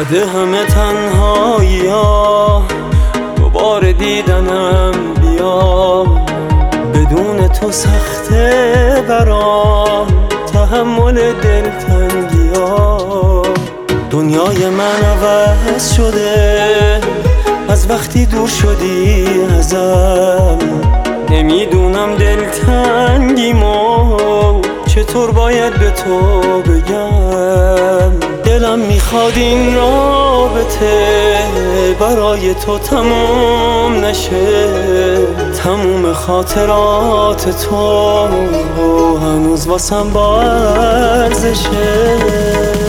بعد همه تنهایی ها دوباره دیدنم بیا، بدون تو سخته برام تحمل دلتنگی ها. دنیای من عوض شده از وقتی دور شدی ازم، نمیدونم دلتنگیمو چطور باید به تو بگم. دلم میخواد این رابطه برای تو تموم نشه، تموم خاطرات تو هنوز واسم با ارزشه.